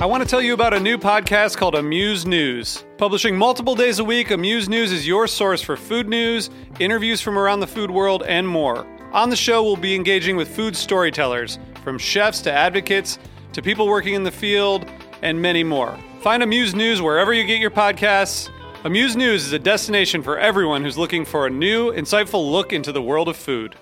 I want to tell you about a new podcast called Amuse News. Publishing multiple days a week, Amuse News is your source for food news, interviews from around the food world, and more. On the show, we'll be engaging with food storytellers, from chefs to advocates to people working in the field, and many more. Find Amuse News wherever you get your podcasts. Amuse News is a destination for everyone who's looking for a new, insightful look into the world of food.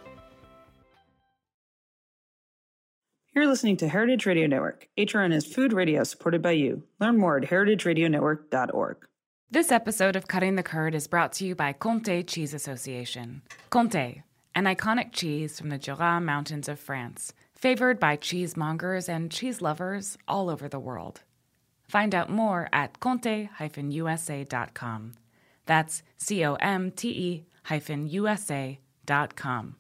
You're listening to Heritage Radio Network. HRN is food radio supported by you. Learn more at heritageradionetwork.org. This episode of Cutting the Curd is brought to you by Comté Cheese Association. Comté, an iconic cheese from the Jura Mountains of France, favored by cheesemongers and cheese lovers all over the world. Find out more at comte-usa.com. That's COMTE-USA.com.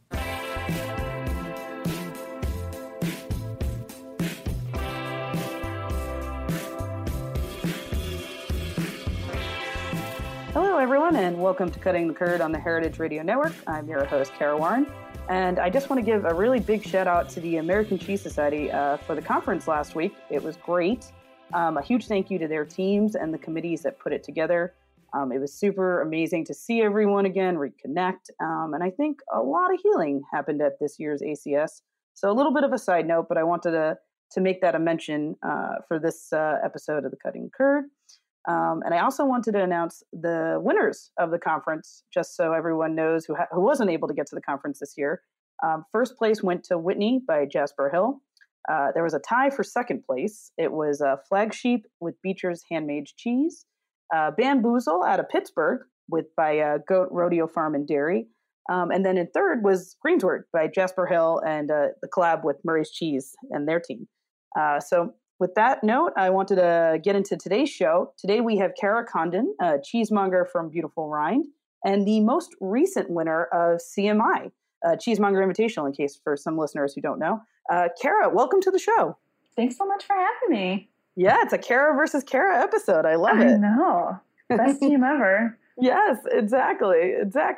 Hello, everyone, and welcome to Cutting the Curd on the Heritage Radio Network. I'm your host, Kara Warren, and I just want to give a really big shout out to the American Cheese Society for the conference last week. It was great. A huge thank you to their teams and the committees that put it together. It was super amazing to see everyone again, reconnect, and I think a lot of healing happened at this year's ACS. So a little bit of a side note, but I wanted to make that a mention for this episode of the Cutting Curd. And I also wanted to announce the winners of the conference, just so everyone knows who wasn't able to get to the conference this year. First place went to Whitney by Jasper Hill. There was a tie for second place. It was Flagship with Beecher's Handmade Cheese. Bamboozle out of Pittsburgh by Goat Rodeo Farm and Dairy. And then in third was Greensward by Jasper Hill and the collab with Murray's Cheese and their team. So with that note, I wanted to get into today's show. Today we have Kara Condon, a cheesemonger from Beautiful Rind, and the most recent winner of CMI, Cheesemonger Invitational, in case for some listeners who don't know. Kara, welcome to the show. Thanks so much for having me. Yeah, it's a Kara versus Kara episode. I love it. I know. Best team ever. Yes, exactly.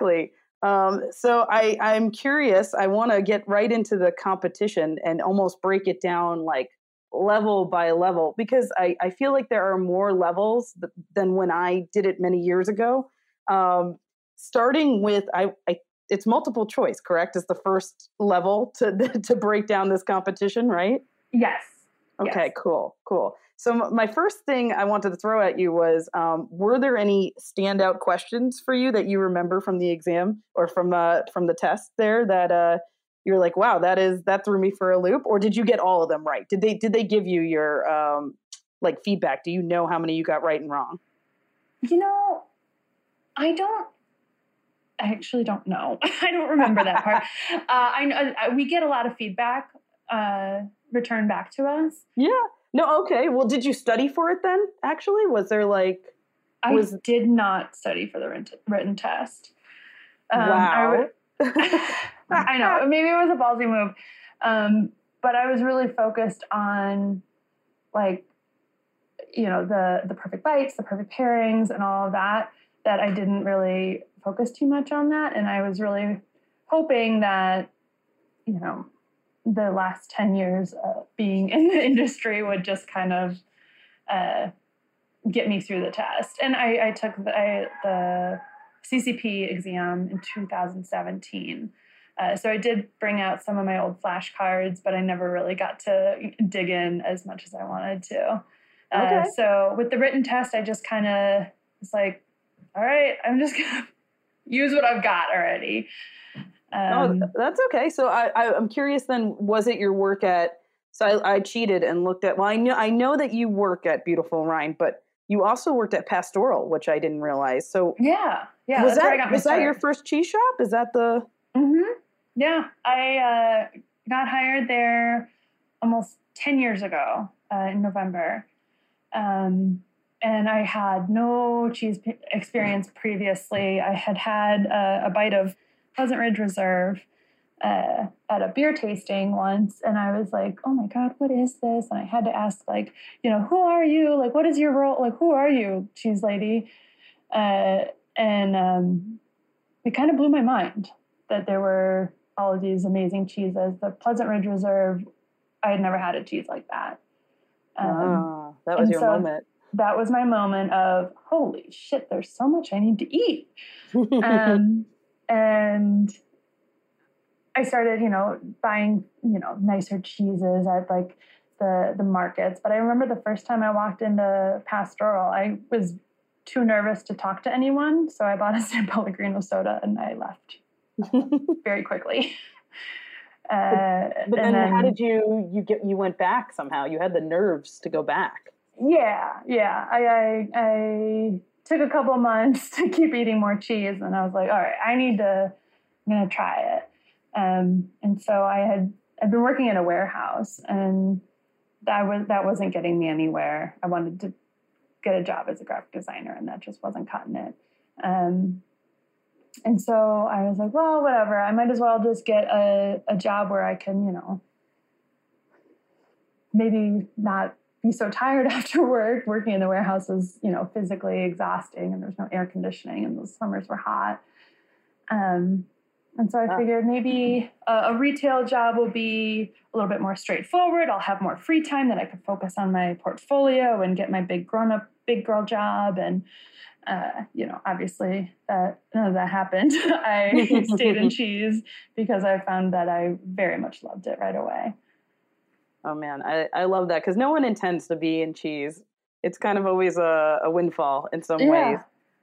So I'm curious. I want to get right into the competition and almost break it down like level by level, because I feel like there are more levels than when I did it many years ago. Starting with, it's multiple choice, correct? Is the first level to break down this competition, right? Yes. Okay, yes. Cool. So my first thing I wanted to throw at you was, were there any standout questions for you that you remember from the exam or from the test there that you're like, wow, that threw me for a loop? Or did you get all of them right? Did they give you your like feedback? Do you know how many you got right and wrong? I actually don't know. I don't remember that part. I know we get a lot of feedback returned back to us. Yeah. No. Okay. Well, did you study for it then? Actually, was there like? I did not study for the written test. Wow. I know. Maybe it was a ballsy move. But I was really focused on like, the perfect bites, the perfect pairings and all of that I didn't really focus too much on that. And I was really hoping that, the last 10 years of being in the industry would just kind of get me through the test. And I took the CCP exam in 2017. So I did bring out some of my old flashcards, but I never really got to dig in as much as I wanted to. Okay. So with the written test, I just kind of was like, all right, I'm just going to use what I've got already. That's okay. So I'm curious then, was it your work at, so I cheated and looked at, well, I know that you work at Beautiful Rind, but you also worked at Pastoral, which I didn't realize. So yeah. Was that your first cheese shop? Is that the? Mm-hmm. Yeah. I got hired there almost 10 years ago in November. And I had no cheese experience previously. I had a bite of Pleasant Ridge Reserve at a beer tasting once, and I was like, oh my God, what is this? And I had to ask, like, who are you? Like, what is your role? Like, who are you, cheese lady? And it kind of blew my mind that there were all of these amazing cheeses. The Pleasant Ridge Reserve, I had never had a cheese like that. That was And your so moment. That was my moment of, holy shit, there's so much I need to eat. And I started, buying, nicer cheeses at like the markets. But I remember the first time I walked into Pastoral, I was too nervous to talk to anyone. So I bought a San Pellegrino soda and I left very quickly. But then how did you went back somehow? You had the nerves to go back. Yeah. I took a couple months to keep eating more cheese, and I was like, all right, I'm going to try it. And so I'd been working in a warehouse, and that wasn't getting me anywhere. I wanted to get a job as a graphic designer, and that just wasn't cutting it. And so I was like, well, whatever. I might as well just get a job where I can, maybe not be so tired after work. Working in the warehouse was, physically exhausting, and there was no air conditioning, and the summers were hot. And so I figured maybe a retail job will be a little bit more straightforward. I'll have more free time that I could focus on my portfolio and get my big girl job. And, obviously none of that happened. I stayed in cheese because I found that I very much loved it right away. Oh man, I love that, because no one intends to be in cheese. It's kind of always a windfall in some ways.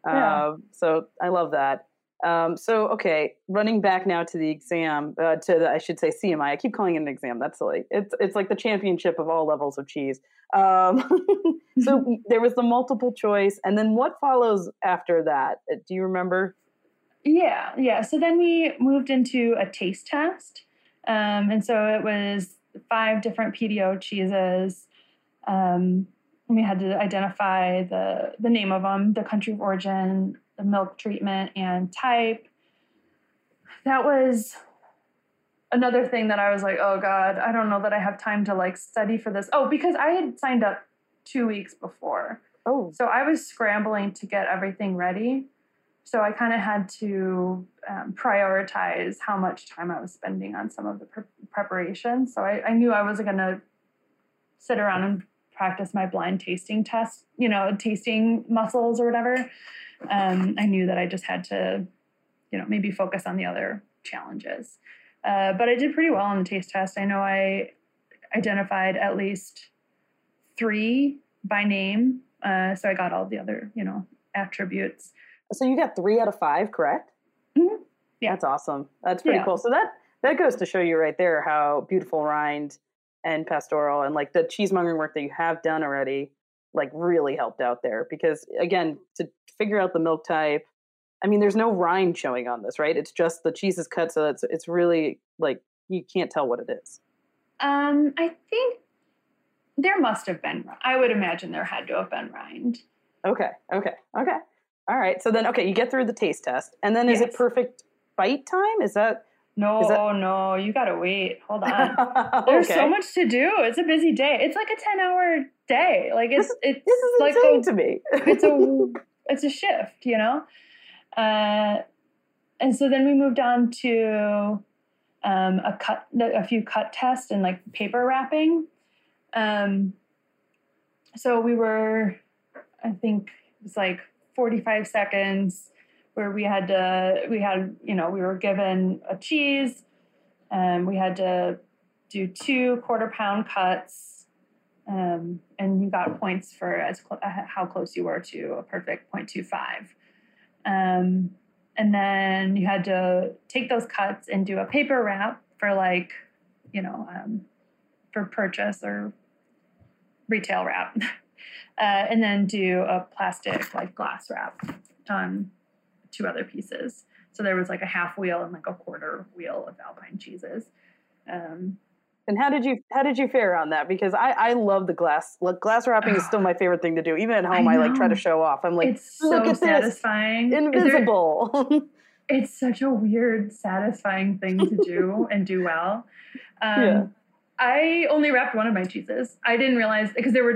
So I love that. So, okay, running back now to the exam, I should say CMI. I keep calling it an exam. That's silly. It's like the championship of all levels of cheese. So there was the multiple choice, and then what follows after that? Do you remember? Yeah. So then we moved into a taste test. And so it was 5 different PDO cheeses. We had to identify the name of them, the country of origin, the milk treatment, and type. That was another thing that I was like, oh God, I don't know that I have time to study for this. Oh, because I had signed up 2 weeks before. Oh. So I was scrambling to get everything ready. So I kind of had to prioritize how much time I was spending on some of the preparation. So I knew I wasn't going to sit around and practice my blind tasting test, tasting muscles or whatever. I knew that I just had to, maybe focus on the other challenges. But I did pretty well on the taste test. I know I identified at least 3 by name. So I got all the other, attributes. So you got 3 out of 5, correct? Mm-hmm. Yeah. That's awesome. That's pretty cool. So that goes to show you right there how Beautiful Rind and Pastoral and the cheesemongering work that you have done already, really helped out there. Because again, to figure out the milk type, I mean, there's no rind showing on this, right? It's just the cheese is cut, so it's really you can't tell what it is. I think there must have been. I would imagine there had to have been rind. Okay. All right. So then, you get through the taste test, and then is it perfect bite time? Is that? No, you got to wait. Hold on. There's so much to do. It's a busy day. It's like a 10-hour day. This is insane to me. it's a shift, and so then we moved on to a few cut tests and paper wrapping. So we were, I think it was 45 seconds where we were given a cheese, and we had to do 2 quarter-pound cuts, and you got points for how close you were to a perfect 0.25. And then you had to take those cuts and do a paper wrap for for purchase or retail wrap, and then do a plastic glass wrap on 2 other pieces. So there was a half wheel and a quarter wheel of Alpine cheeses. And how did you fare on that? Because I love the glass wrapping is still my favorite thing to do. Even at home, I try to show off. I'm it's look so at satisfying. This, invisible. It's such a weird, satisfying thing to do and do well. I only wrapped one of my cheeses. I didn't realize, because there were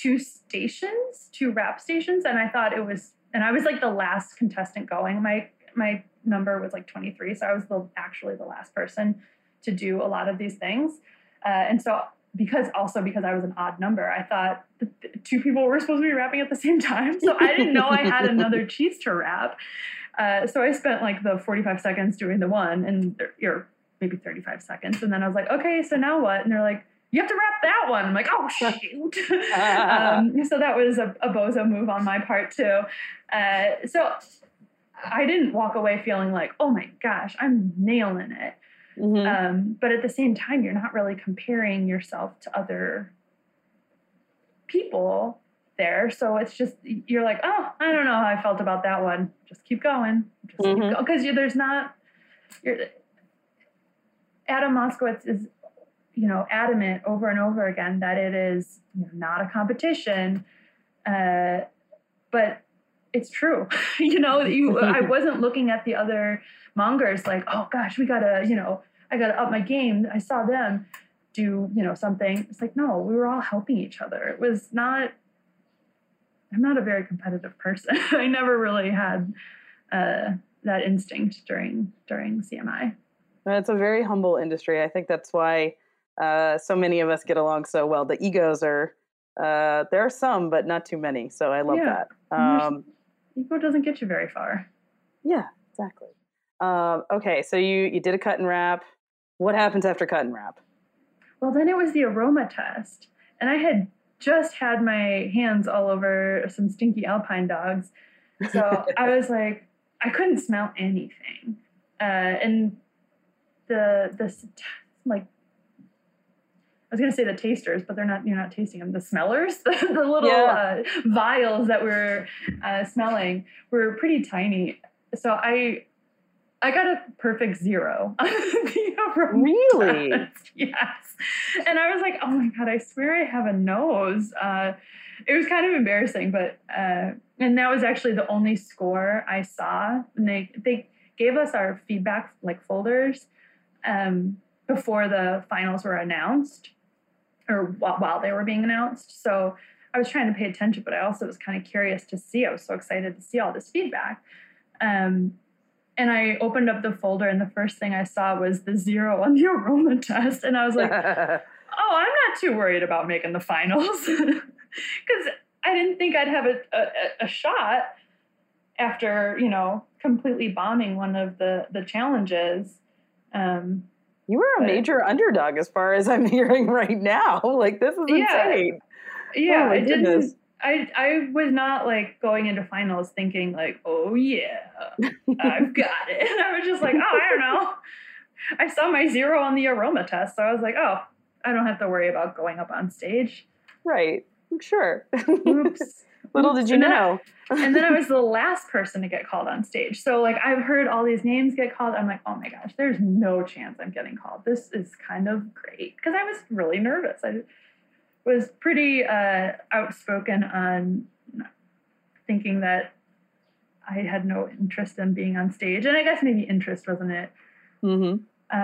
2 wrap stations, and I thought it was, and I was the last contestant going. My number was 23, so I was actually the last person to do a lot of these things. And so because I was an odd number, I thought two people were supposed to be wrapping at the same time. So I didn't know I had another cheese to wrap. So I spent like the 45 seconds doing the one, and or maybe 35 seconds. And then I was like, okay, so now what? And they're like, you have to wrap that one. I'm like, oh, shoot. So that was a bozo move on my part too. So I didn't walk away feeling like, oh my gosh, I'm nailing it. Mm-hmm. But at the same time, you're not really comparing yourself to other people there. So it's just, you're like, oh, I don't know how I felt about that one. Just keep going. Just keep going. Because Adam Moskowitz is, adamant over and over again that it is not a competition. But it's true. I wasn't looking at the other mongers like, oh gosh, I gotta up my game. I saw them do, something. It's like, no, we were all helping each other. It was not, I'm not a very competitive person. I never really had that instinct during CMI. It's a very humble industry. I think that's why so many of us get along so well. The egos are, there are some, but not too many. So I love that. Ego doesn't get you very far. Yeah, exactly. Okay, so you did a cut and wrap. What happens after cut and wrap? Well, then it was the aroma test. And I had just had my hands all over some stinky Alpine dogs. So I was like, I couldn't smell anything. And I was going to say the tasters, but you're not tasting them. The smellers, the little vials that we're smelling were pretty tiny. So I got a perfect 0 on the aroma Really? test. Yes. And I was like, oh my God, I swear I have a nose. It was kind of embarrassing, but, and that was actually the only score I saw. And they gave us our feedback folders before the finals were announced, or while they were being announced. So I was trying to pay attention, but I also was kind of curious to see. I was so excited to see all this feedback. And I opened up the folder, and the first thing I saw was the 0 on the aroma test. And I was like, oh, I'm not too worried about making the finals. Because I didn't think I'd have a shot after, completely bombing one of the challenges. You were a major underdog as far as I'm hearing right now. This is insane. Yeah, I didn't. I was not going into finals thinking oh yeah, I've got it. And I was just like, oh, I don't know. I saw my 0 on the aroma test, so I was like, oh, I don't have to worry about going up on stage. Right. Sure. Oops. Little did you know. And then I was the last person to get called on stage. So I've heard all these names get called. I'm like, oh my gosh, there's no chance I'm getting called. This is kind of great. Because I was really nervous. I was pretty outspoken on thinking that I had no interest in being on stage. And I guess maybe interest wasn't it. Mm-hmm.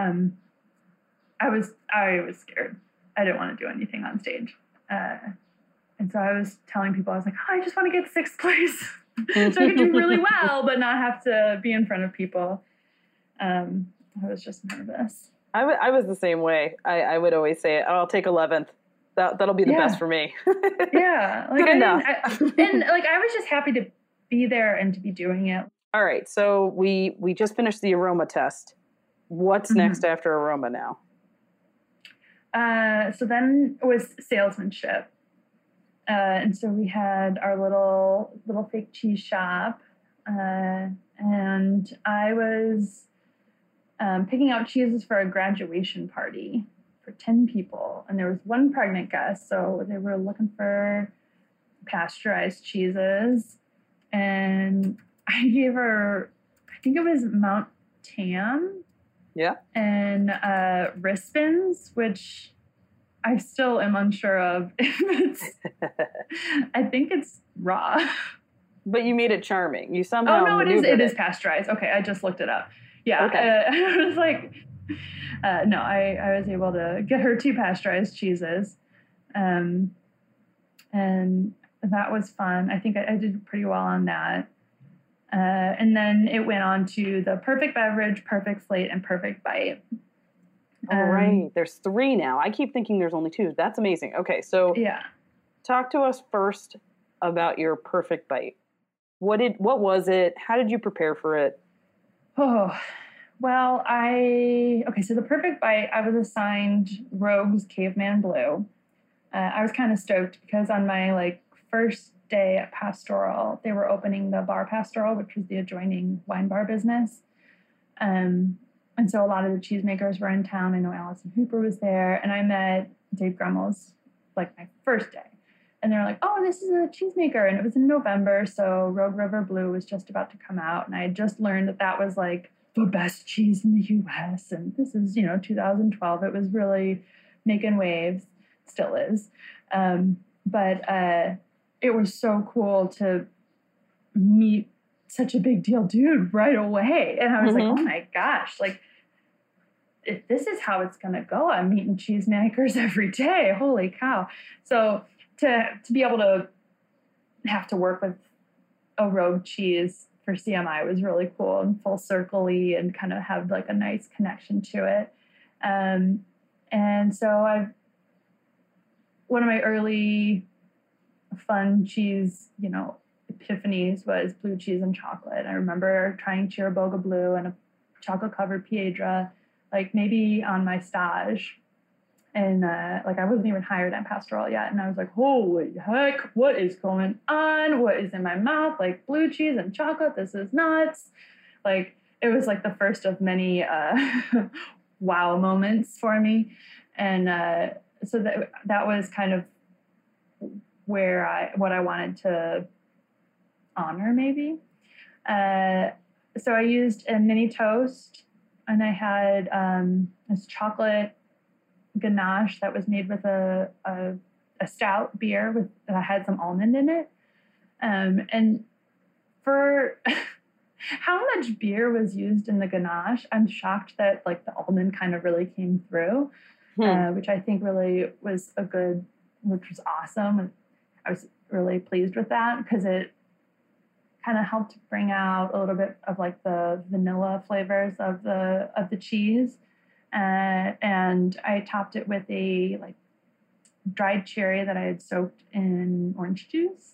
I was scared. I didn't want to do anything on stage. And so I was telling people, I was like, oh, I just want to get 6th place so I could do really well, but not have to be in front of people. I was just nervous. I was the same way. I would always say, oh, I'll take 11th. That'll be the best for me. Yeah. Good enough. I was just happy to be there and to be doing it. All right. So we just finished the aroma test. What's next after aroma now? So then it was salesmanship. And so we had our little fake cheese shop. And I was picking out cheeses for a graduation party for 10 people. And there was one pregnant guest, so they were looking for pasteurized cheeses. And I gave her, I think it was Mount Tam. Yeah. And Rispens, which I still am unsure of if it's, I think it's raw. But you made it charming. You somehow. Oh, no, it is pasteurized. Okay, I just looked it up. Yeah. Okay. I was like, no, I was able to get her 2 pasteurized cheeses. And that was fun. I think I did pretty well on that. And then it went on to the perfect beverage, perfect slate, and perfect bite. Oh, right. There's 3 now. I keep thinking there's only 2. That's amazing. Okay, so Yeah. talk to us first about your perfect bite. What was it? How did you prepare for it? Oh, well, so the perfect bite, I was assigned Rogue's Caveman Blue. I was kind of stoked because on my first day at Pastoral, they were opening the Bar Pastoral, which was the adjoining wine bar business. And so a lot of the cheesemakers were in town. I know Allison Hooper was there, and I met Dave Grummel's my first day. And they're like, oh, this is a cheesemaker. And it was in November, so Rogue River Blue was just about to come out. And I had just learned that was the best cheese in the U.S. And this is, 2012. It was really making waves, still is. But it was so cool to meet such a big deal dude right away. And I was like, oh my gosh, if this is how it's going to go, I'm meeting cheesemakers every day. Holy cow. So to be able to have to work with a Rogue cheese for CMI was really cool and full circle-y and kind of have a nice connection to it. And so one of my early fun cheese, epiphanies was blue cheese and chocolate. I remember trying Chiriboga Blue and a chocolate-covered Piedra, maybe on my stage. And I wasn't even hired at Pastoral yet. And I was like, holy heck, what is going on? What is in my mouth? Blue cheese and chocolate, this is nuts. It was the first of many wow moments for me. And so that was kind of what I wanted to honor maybe. So I used a mini toast, and I had this chocolate ganache that was made with a stout beer that had some almond in it. And for how much beer was used in the ganache, I'm shocked that the almond kind of really came through, which I think really was which was awesome. I was really pleased with that because it kind of helped bring out a little bit of the vanilla flavors of the cheese. And I topped it with a dried cherry that I had soaked in orange juice.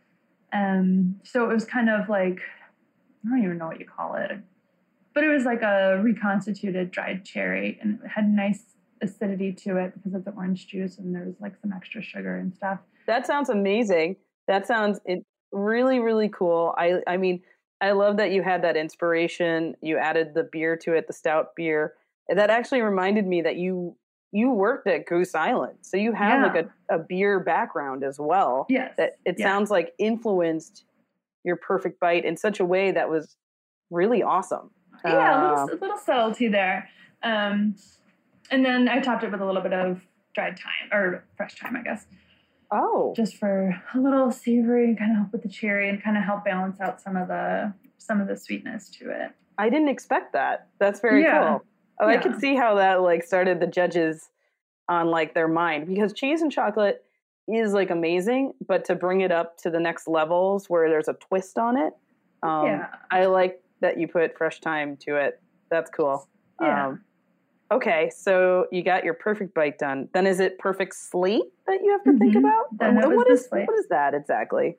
So it was kind of I don't even know what you call it, but it was a reconstituted dried cherry, and it had nice acidity to it because of the orange juice, and there was some extra sugar and stuff. That sounds amazing. That sounds really, really cool. I mean, I love that you had that inspiration. You added the beer to it, the stout beer. That actually reminded me that you worked at Goose Island, so you have a beer background as well. Yes, that it sounds influenced your perfect bite in such a way that was really awesome. Yeah, a little subtlety there. And then I topped it with a little bit of dried thyme or fresh thyme, I guess. Oh, just for a little savory and kind of help with the cherry and kind of help balance out some of the sweetness to it. I didn't expect that. That's very cool. Oh, yeah. I could see how that started the judges on their mind, because cheese and chocolate is amazing, but to bring it up to the next levels where there's a twist on it, I like that you put fresh thyme to it. That's cool. Yeah. Okay, so you got your perfect bite done. Then is it perfect slate that you have to think about? What is that exactly?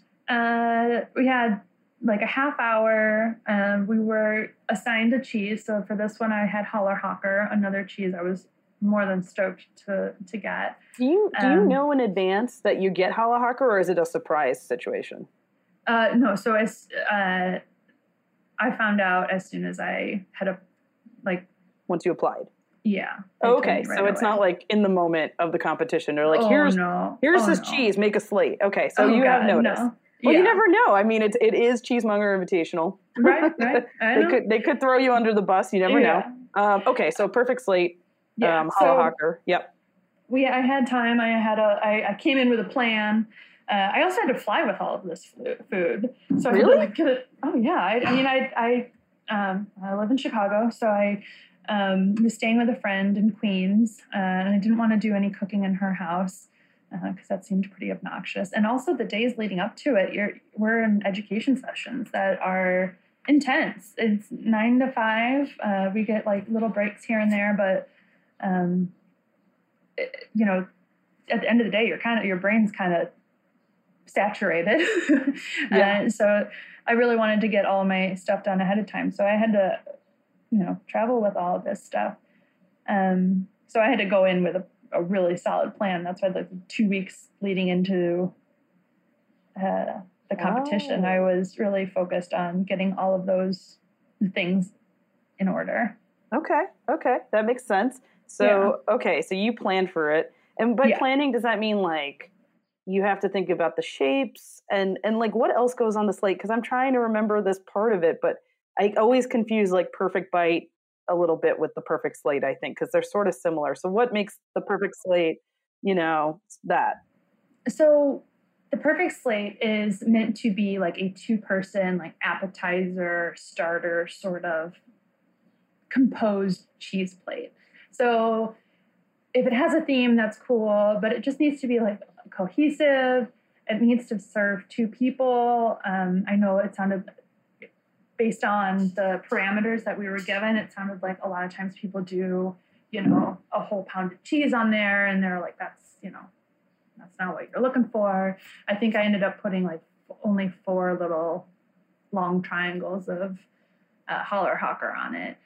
We had a half hour. We were assigned a cheese. So for this one, I had Holler Hocker, another cheese I was more than stoked to get. Do you know in advance that you get Holler Hocker, or is it a surprise situation? No. So I found out as soon as I had once you applied. Yeah. Okay, so it's not in the moment of the competition. They're here's this cheese, make a slate. Okay, so you have noticed. No. Well, you never know. I mean, it is Cheesemonger Invitational. Right. They could throw you under the bus. You never know. Okay, so perfect slate. Holler Hocker. Yep. I had time. I came in with a plan. I also had to fly with all of this food. So really? I get it. Oh yeah. I live in Chicago, so I was staying with a friend in Queens, and I didn't want to do any cooking in her house because that seemed pretty obnoxious. And also the days leading up to it, we're in education sessions that are intense. It's 9 to 5. We get little breaks here and there, but You know, at the end of the day, your brain's kind of saturated. Yeah. So I really wanted to get all of my stuff done ahead of time. So I had to, travel with all of this stuff. So I had to go in with a really solid plan. That's why like the 2 weeks leading into the competition, I was really focused on getting all of those things in order. Okay. That makes sense. So, okay. So you planned for it. And by planning, does that mean like you have to think about the shapes and like what else goes on the slate? Because I'm trying to remember this part of it, but I always confuse like Perfect Bite a little bit with the Perfect Slate, I think, because they're sort of similar. So what makes the Perfect Slate, that? So the Perfect Slate is meant to be like a 2-person, like appetizer, starter sort of composed cheese plate. So if it has a theme, that's cool, but it just needs to be like cohesive. It needs to serve 2 people. I know it sounded, based on the parameters that we were given, it sounded like a lot of times people do, a whole pound of cheese on there, and they're like, that's not what you're looking for. I think I ended up putting like only 4 little long triangles of Holler Hawker on it,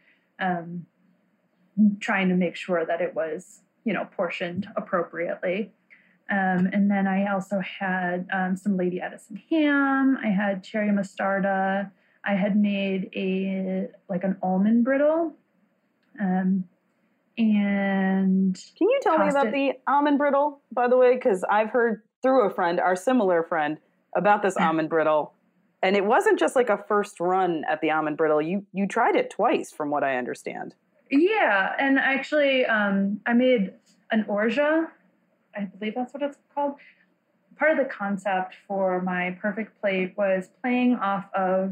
trying to make sure that it was, portioned appropriately. And then I also had some Lady Edison ham. I had cherry mostarda. I had made an almond brittle. And can you tell me about the almond brittle, by the way? Because I've heard through a friend, our similar friend, about this almond brittle. And it wasn't just like a first run at the almond brittle. You tried it twice, from what I understand. Yeah, and actually, I made an orgeat. I believe that's what it's called. Part of the concept for my Perfect Plate was playing off of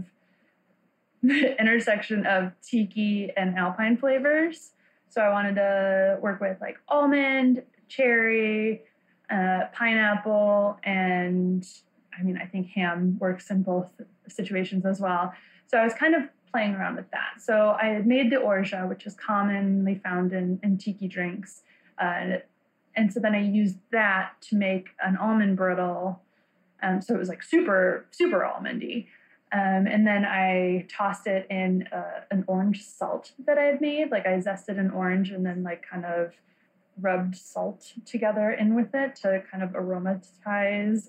the intersection of tiki and alpine flavors. So I wanted to work with like almond, cherry, pineapple, and I think ham works in both situations as well. So I was kind of playing around with that. So I had made the orgeat, which is commonly found in tiki drinks. And so then I used that to make an almond brittle. So it was like super, super almondy. And then I tossed it in an orange salt that I had made. Like I zested an orange and then like kind of rubbed salt together in with it to kind of aromatize.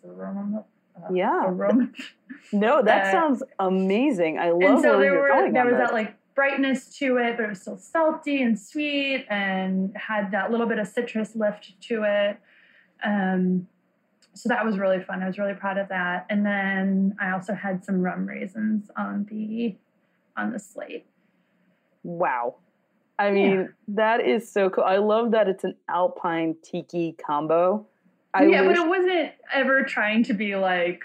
No, that sounds amazing. I love so where you're going. There was that like brightness to it, but it was still salty and sweet and had that little bit of citrus lift to it. So that was really fun. I was really proud of that. And then I also had some rum raisins on the slate. Wow. That is so cool. I love that it's an alpine tiki combo. But it wasn't ever trying to be like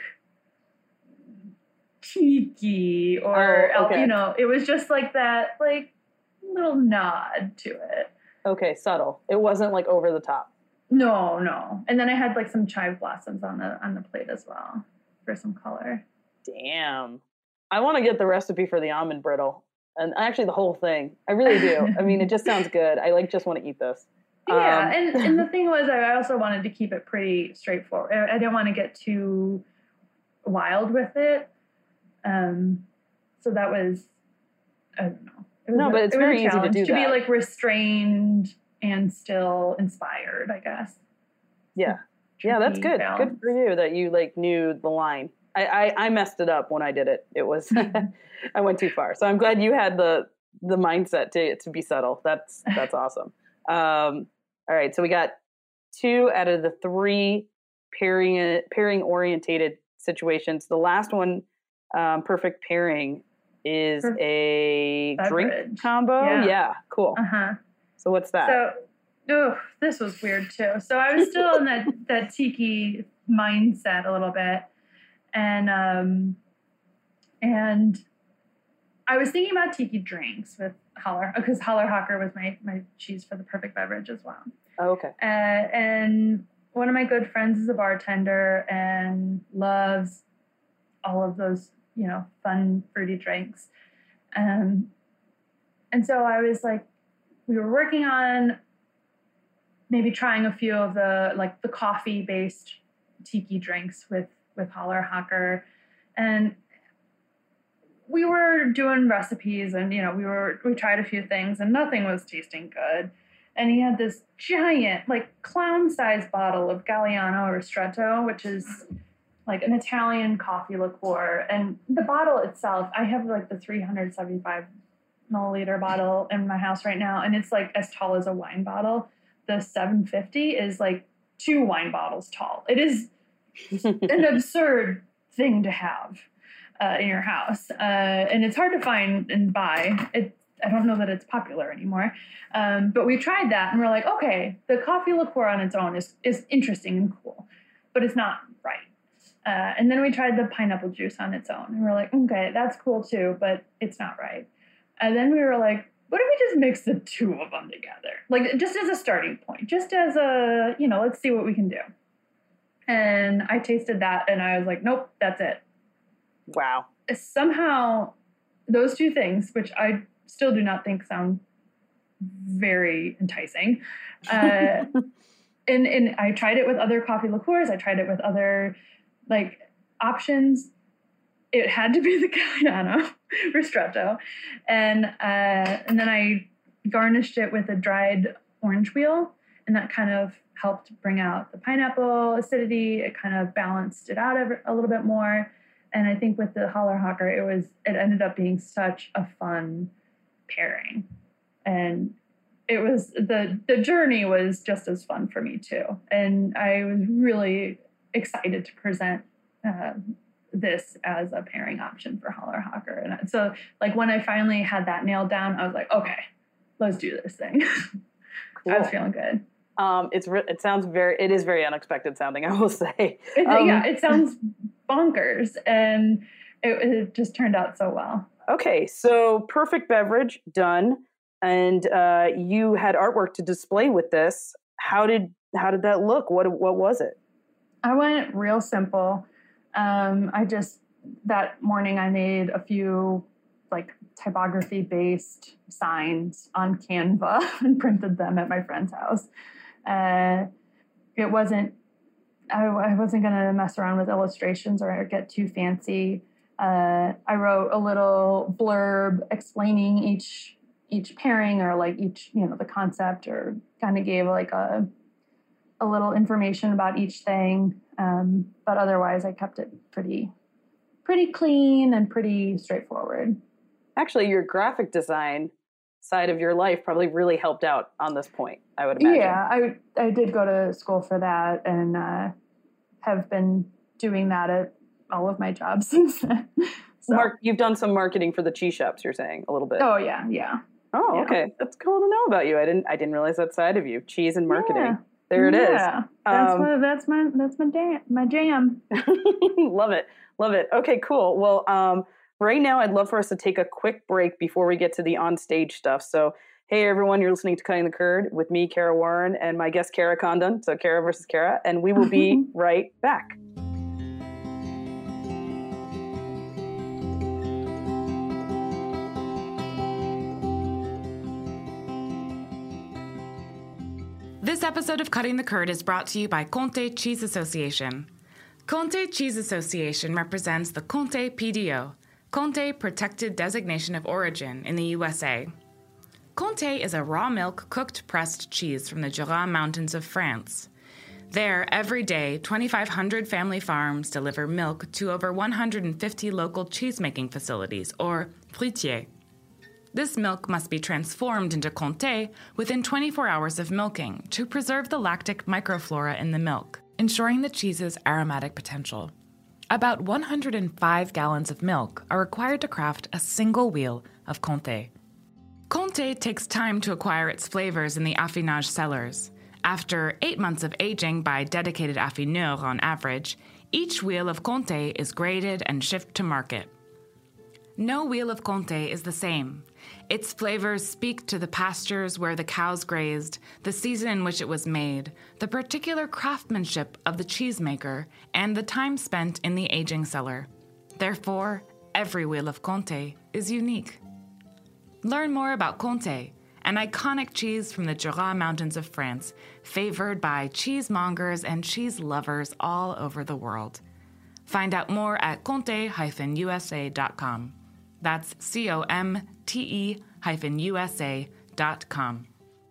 tiki or, it was just like that, like little nod to it. Okay, subtle. It wasn't like over the top. No. And then I had like some chive blossoms on the plate as well for some color. Damn. I want to get the recipe for the almond brittle. And actually the whole thing. I really do. It just sounds good. I just want to eat this. Yeah, and the thing was, I also wanted to keep it pretty straightforward. I didn't want to get too wild with it. So that was, I don't know. But it's very easy to do that. To be like restrained and still inspired, I guess. Yeah. Yeah, that's good. Balance. Good for you that you like knew the line. I messed it up when I did it. It was, I went too far. So I'm glad you had the mindset to be subtle. That's awesome. All right. So we got 2 out of the 3 pairing orientated situations. The last one, perfect pairing, is a drink combo. Yeah. Cool. So what's that? So, this was weird too. So I was still in that tiki mindset a little bit. And I was thinking about tiki drinks with because Holler Hawker was my cheese for the perfect beverage as well. Oh, okay. And one of my good friends is a bartender and loves all of those, fun, fruity drinks. And so I was like, we were working on maybe trying a few of the coffee-based tiki drinks with Holler Hocker. And we were doing recipes and, we tried a few things and nothing was tasting good. And he had this giant, clown-sized bottle of Galliano Ristretto, which is like an Italian coffee liqueur. And the bottle itself, I have the 375 milliliter bottle in my house right now, and it's as tall as a wine bottle. The 750 is 2 wine bottles tall. It is an absurd thing to have in your house, and it's hard to find and buy. I don't know that it's popular anymore, but we tried that, and we're like, okay, the coffee liqueur on its own is interesting and cool, but it's not right. And then we tried the pineapple juice on its own, and we're like, okay, that's cool too, but it's not right. And then we were like, what if we just mix the 2 of them together? Just as a starting point, just as a, let's see what we can do. And I tasted that and I was like, nope, that's it. Wow. Somehow those 2 things, which I still do not think sound very enticing. And I tried it with other coffee liqueurs. I tried it with other options. It had to be the Galliano Ristretto. And then I garnished it with a dried orange wheel, and that kind of helped bring out the pineapple acidity. It kind of balanced it out a little bit more. And I think with the Holler Hocker, it ended up being such a fun pairing. And it was, the journey was just as fun for me too. And I was really excited to present this as a pairing option for Holler Hocker. And so when I finally had that nailed down, I was like, okay, let's do this thing. Cool. I was feeling good. It is very unexpected sounding, I will say. It sounds bonkers, and it just turned out so well. Okay, so perfect beverage done, and you had artwork to display with this. How did that look? What was it? I went real simple. That morning I made a few typography-based signs on Canva and printed them at my friend's house. I wasn't going to mess around with illustrations or get too fancy. I wrote a little blurb explaining each pairing or each, the concept, or kind of gave a little information about each thing. But otherwise I kept it pretty clean and pretty straightforward. Actually, your graphic design side of your life probably really helped out on this point, I would imagine. Yeah, I did go to school for that and have been doing that at all of my jobs since then. So. You've done some marketing for the cheese shops, you're saying, a little bit. Oh, yeah. Oh, yeah. Okay. That's cool to know about you. I didn't realize that side of you. Cheese and marketing. Yeah. There it is. Yeah, that's my jam. Love it. Okay, cool. Well, right now I'd love for us to take a quick break before we get to the on-stage stuff. So, hey everyone, you're listening to Cutting the Curd with me, Kara Warren, and my guest, Kara Condon. So Kara versus Kara, and we will be right back. This episode of Cutting the Curd is brought to you by Comté Cheese Association. Comté Cheese Association represents the Comté PDO, Comté Protected Designation of Origin in the USA. Comté is a raw milk cooked pressed cheese from the Jura Mountains of France. There, every day, 2,500 family farms deliver milk to over 150 local cheesemaking facilities, or fruitiers. This milk must be transformed into Comté within 24 hours of milking to preserve the lactic microflora in the milk, ensuring the cheese's aromatic potential. About 105 gallons of milk are required to craft a single wheel of Comté. Comté takes time to acquire its flavors in the affinage cellars. After 8 months of aging by dedicated affineurs on average, each wheel of Comté is graded and shipped to market. No wheel of Comté is the same. Its flavors speak to the pastures where the cows grazed, the season in which it was made, the particular craftsmanship of the cheesemaker, and the time spent in the aging cellar. Therefore, every wheel of Comté is unique. Learn more about Comté an iconic cheese from the Jura Mountains of France, favored by cheesemongers and cheese lovers all over the world. Find out more at comte-usa.com. That's COMTE-USA.com.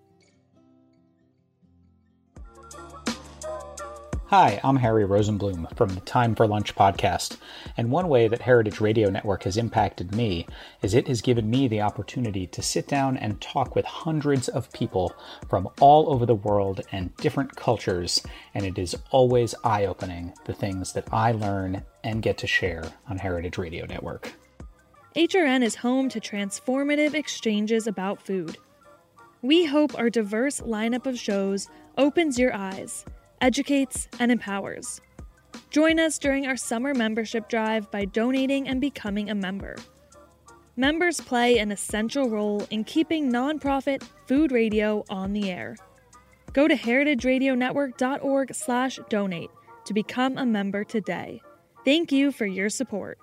Hi, I'm Harry Rosenblum from the Time for Lunch podcast, and one way that Heritage Radio Network has impacted me is it has given me the opportunity to sit down and talk with hundreds of people from all over the world and different cultures, and it is always eye-opening, the things that I learn and get to share on Heritage Radio Network. HRN is home to transformative exchanges about food. We hope our diverse lineup of shows opens your eyes, educates, and empowers. Join us during our summer membership drive by donating and becoming a member. Members play an essential role in keeping nonprofit food radio on the air. Go to heritageradionetwork.org/donate to become a member today. Thank you for your support.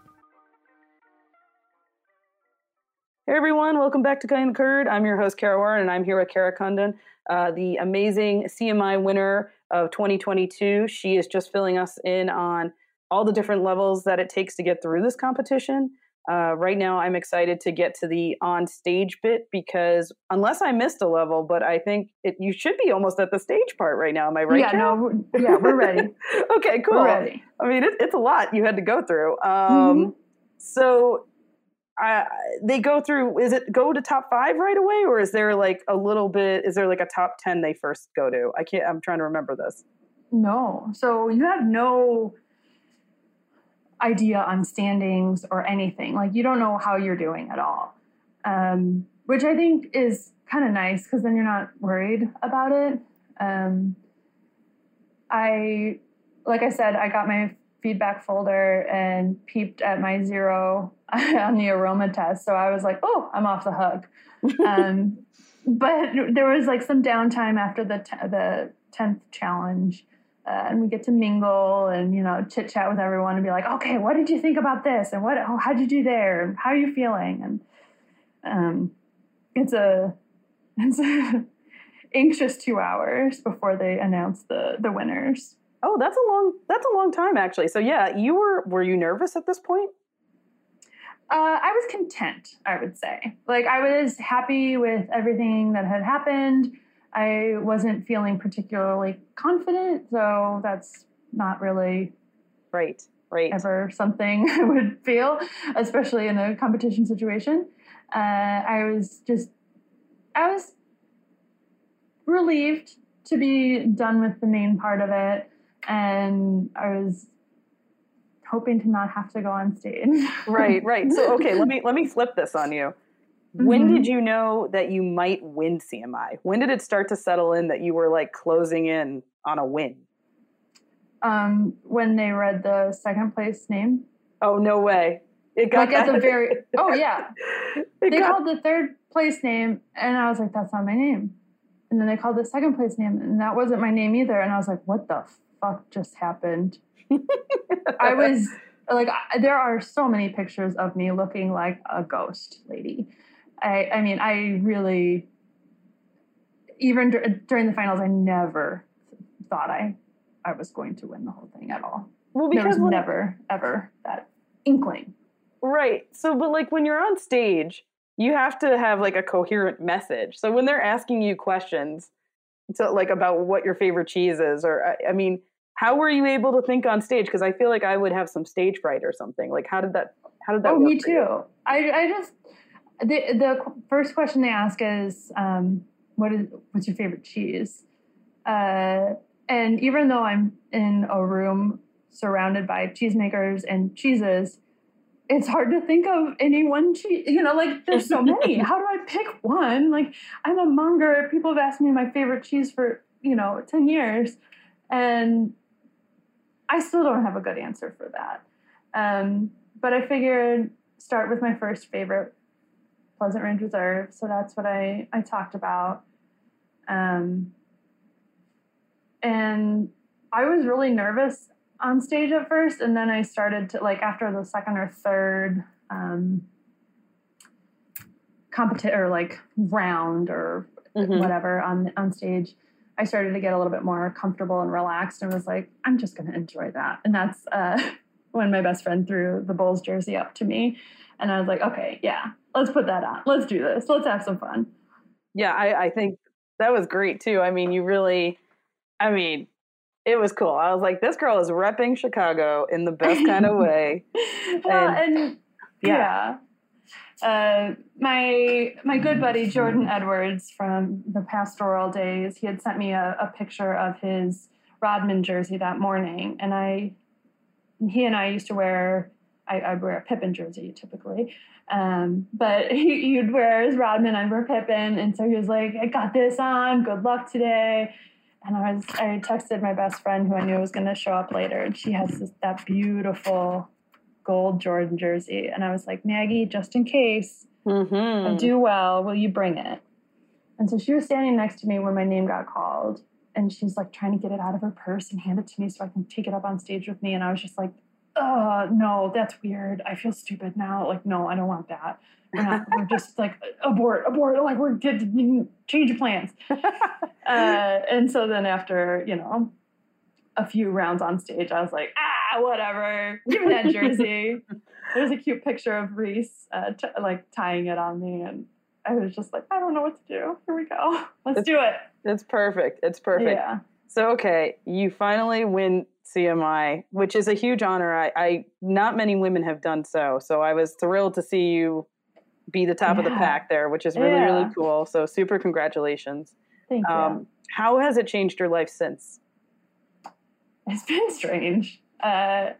Hey everyone, welcome back to Cutting the Curd. I'm your host, Kara Warren, and I'm here with Kara Condon, the amazing CMI winner of 2022. She is just filling us in on all the different levels that it takes to get through this competition. Right now, I'm excited to get to the on-stage bit because unless I missed a level, but I think you should be almost at the stage part right now. Am I right? Yeah, Kara? we're ready. Okay, cool. We're ready. I mean, it's a lot you had to go through. So they go through, is it go to top 5 right away? Or is there like a little bit, is there like a top 10 they first go to? I'm trying to remember this. No. So you have no idea on standings or anything. Like you don't know how you're doing at all. Which I think is kind of nice because then you're not worried about it. Like I said, I got my feedback folder and peeped at my 0 on the aroma test. So I was like, oh, I'm off the hook. But there was like some downtime after the 10th challenge. And we get to mingle and, chit chat with everyone and be like, okay, what did you think about this? And how'd you do there? And how are you feeling? And it's a anxious 2 hours before they announce the winners. Oh, that's a long time actually. So yeah, were you nervous at this point? I was content, I would say. Like I was happy with everything that had happened. I wasn't feeling particularly confident, so that's not really right ever something I would feel, especially in a competition situation. I was relieved to be done with the main part of it. And I was hoping to not have to go on stage. Right. So, okay, let me flip this on you. When did you know that you might win CMI? When did it start to settle in that you were like closing in on a win? When they read the second place name. Oh, no way. It got like at the very, oh yeah. They called the third place name and I was like, that's not my name. And then they called the second place name and that wasn't my name either. And I was like, what the fuck just happened? I was like, there are so many pictures of me looking like a ghost lady. I mean, I really, even during the finals, I never thought I was going to win the whole thing at all. Well, because there was never, ever that inkling. Right. So, but like when you're on stage, you have to have like a coherent message. So when they're asking you questions like about what your favorite cheese is, or, I mean, how were you able to think on stage? Because I feel like I would have some stage fright or something. Like, how did that work? Me too. I just, the first question they ask is, what's your favorite cheese? And even though I'm in a room surrounded by cheesemakers and cheeses, it's hard to think of any one cheese. Like there's so many. How do I pick one? Like I'm a monger. People have asked me my favorite cheese for, 10 years. And I still don't have a good answer for that. But I figured start with my first favorite, Pleasant Ridge Reserve. So that's what I talked about. And I was really nervous on stage at first. And then I started to, like, after the second or third or like round or whatever on stage, I started to get a little bit more comfortable and relaxed and was like, I'm just going to enjoy that. And that's when my best friend threw the Bulls jersey up to me. And I was like, okay, yeah, let's put that on. Let's do this. Let's have some fun. Yeah, I think that was great too. I mean, it was cool. I was like, this girl is repping Chicago in the best kind of way. My good buddy Jordan Edwards from the Pastoral days, he had sent me a picture of his Rodman jersey that morning, and he and I used to wear. I wear a Pippen jersey typically, but he'd wear his Rodman, I'd wear Pippen, and so he was like, "I got this on. Good luck today." And I texted my best friend who I knew was going to show up later, and she has that beautiful gold Jordan jersey. And I was like, Maggie, just in case I do well, will you bring it? And so she was standing next to me when my name got called, and she's like trying to get it out of her purse and hand it to me so I can take it up on stage with me. And I was just like, oh, no, that's weird. I feel stupid now. Like, no, I don't want that. We're just like, abort. Like, we're good. Change of plans. And so then after, a few rounds on stage, I was like, whatever. Give me that jersey. There's a cute picture of Reese, tying it on me. And I was just like, I don't know what to do. Here we go. Let's do it. It's perfect. Yeah. So, okay, you finally win CMI, which is a huge honor. I not many women have done so. So I was thrilled to see you be the top of the pack there, which is really, really cool. So super congratulations. Thank you. How has it changed your life since? It's been strange. I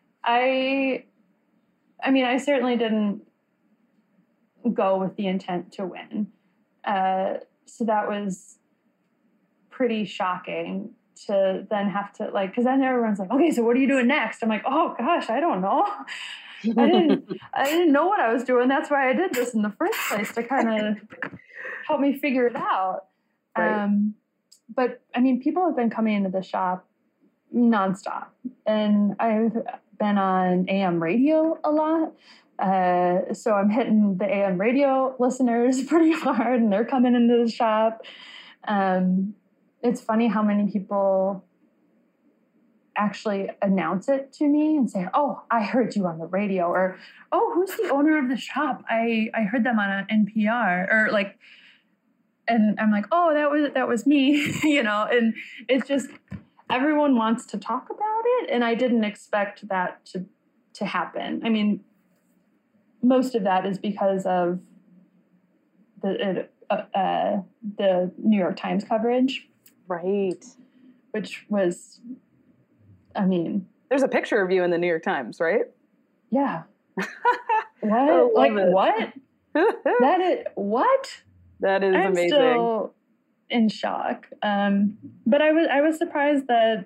certainly didn't go with the intent to win. So that was pretty shocking to then have to because then everyone's like, okay, so what are you doing next? I'm like, oh gosh, I don't know. I didn't know what I was doing. That's why I did this in the first place, to kind of help me figure it out. Right. But people have been coming into the shop nonstop, and I've been on AM radio a lot. So I'm hitting the AM radio listeners pretty hard, and they're coming into the shop. It's funny how many people actually announce it to me and say, oh, I heard you on the radio, or, oh, who's the owner of the shop? I heard them on an NPR, or and I'm like, oh, that was me, and it's just, everyone wants to talk about it. And I didn't expect that to happen. Most of that is because of the New York Times coverage. Right. Which was, there's a picture of you in the New York Times, right? Yeah. What? What? What? That is amazing. I'm still in shock. But I was surprised that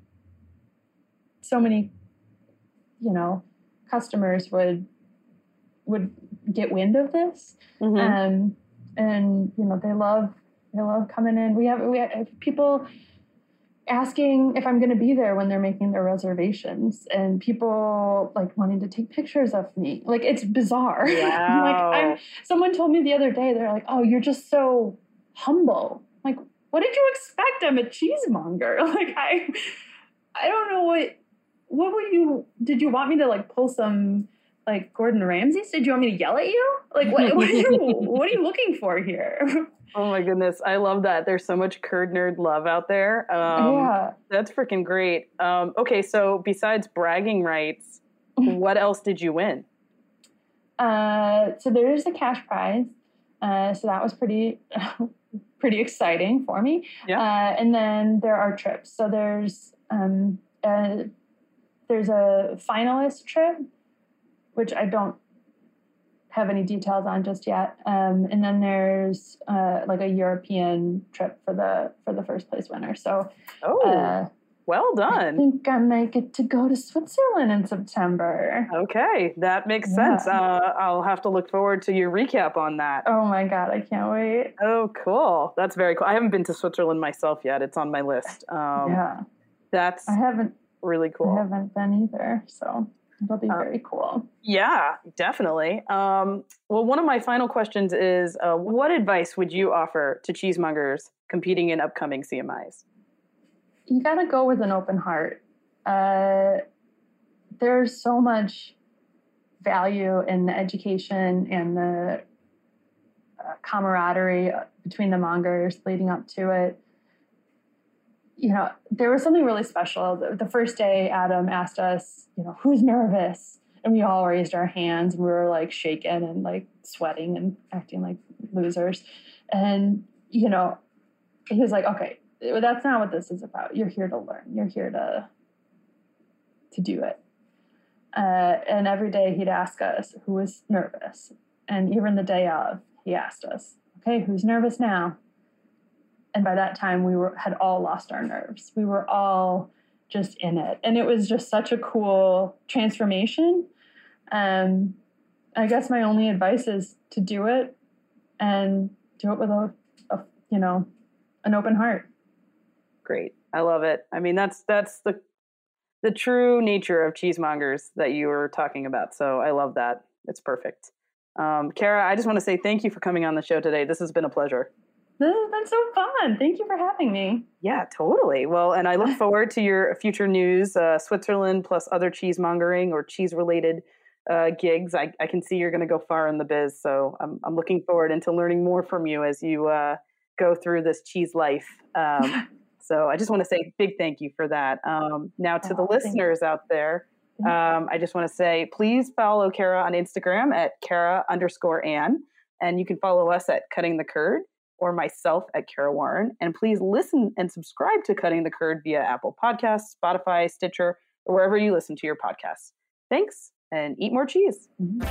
so many, customers would get wind of this. Mm-hmm. And they love coming in. We have people asking if I'm going to be there when they're making their reservations, and people wanting to take pictures of me. It's bizarre. Wow. Someone told me the other day, they're like, oh, you're just so humble. What did you expect? I'm a cheesemonger. I don't know did you want me to pull some Gordon Ramsay's? Did you want me to yell at you? What are you looking for here? Oh my goodness. I love that. There's so much curd nerd love out there. Yeah. That's freaking great. Okay. So besides bragging rights, what else did you win? So there's a cash prize. So that was pretty exciting for me. Yeah. And then there are trips. So there's a finalist trip, which I don't have any details on just yet. And then there's a European trip for the first place winner. So, well done. I think I might get to go to Switzerland in September. Okay, that makes sense. I'll have to look forward to your recap on that. Oh my God, I can't wait. Oh, cool. That's very cool. I haven't been to Switzerland myself yet. It's on my list. I haven't really cool. I haven't been either. So It'll be very cool. Yeah, definitely. Well, one of my final questions is, what advice would you offer to cheesemongers competing in upcoming CMIs? You got to go with an open heart. There's so much value in the education and the camaraderie between the mongers leading up to it. You know, there was something really special. The first day, Adam asked us, you know, who's nervous? And we all raised our hands, and we were like shaking and like sweating and acting like losers. And, you know, he was like, okay, that's not what this is about. You're here to learn. You're here to do it. And every day he'd ask us who was nervous. And even the day of, he asked us, okay, who's nervous now? And by that time, had all lost our nerves. We were all just in it. And it was just such a cool transformation. I guess my only advice is to do it, and do it with an open heart. Great. I love it. I mean, that's the true nature of cheesemongers that you were talking about. So I love that. It's perfect. Kara, I just want to say thank you for coming on the show today. This has been a pleasure. This has been so fun. Thank you for having me. Yeah, totally. Well, and I look forward to your future news, Switzerland plus other cheesemongering or cheese-related gigs. I can see you're going to go far in the biz. So I'm looking forward into learning more from you as you go through this cheese life. So I just want to say big thank you for that. Now to the listeners out there, I just want to say, please follow Kara on Instagram at Kara_Ann. And you can follow us at Cutting the Curd, or myself at Kara Warren. And please listen and subscribe to Cutting the Curd via Apple Podcasts, Spotify, Stitcher, or wherever you listen to your podcasts. Thanks, and eat more cheese.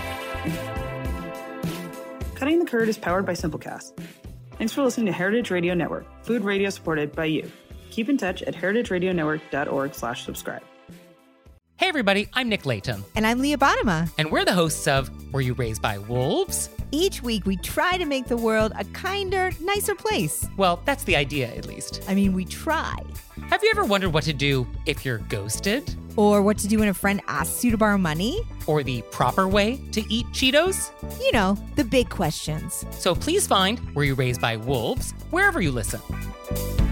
Cutting the Curd is powered by Simplecast. Thanks for listening to Heritage Radio Network, food radio supported by you. Keep in touch at heritageradionetwork.org/subscribe. Hey everybody, I'm Nick Latham. And I'm Leah Bottima. And we're the hosts of Were You Raised by Wolves? Each week we try to make the world a kinder, nicer place. Well, that's the idea, at least. I mean, we try. Have you ever wondered what to do if you're ghosted? Or what to do when a friend asks you to borrow money? Or the proper way to eat Cheetos? You know, the big questions. So please find Were You Raised by Wolves wherever you listen.